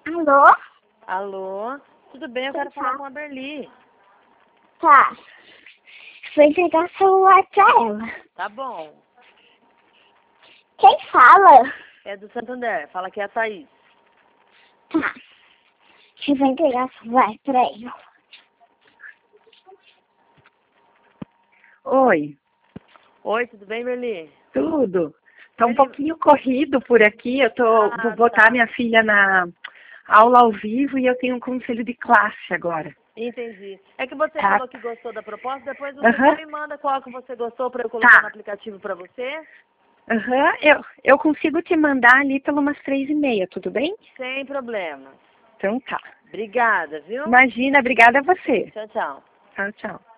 Alô? Alô? Tudo bem? Eu quero falar com a Berli. Tá. Vou entregar o celular pra ela. Tá bom. Quem fala? É do Santander. Fala que é a Thaís. Tá. Eu vou entregar o celular pra ela. Oi, Oi, tudo bem, Berli? tudo? Tá um Ele- pouquinho corrido por aqui. Vou botar tá. minha filha na aula ao vivo e eu tenho um conselho de classe agora. Entendi. É que você Tá. falou que gostou da proposta, depois você Aham. só me manda qual que você gostou pra eu colocar Tá. no aplicativo pra você. Eu consigo te mandar ali pelo umas 3h30, tudo bem? Sem problema. Então tá. Obrigada, viu? Imagina, obrigada a você. Tchau, tchau. Tchau, tchau.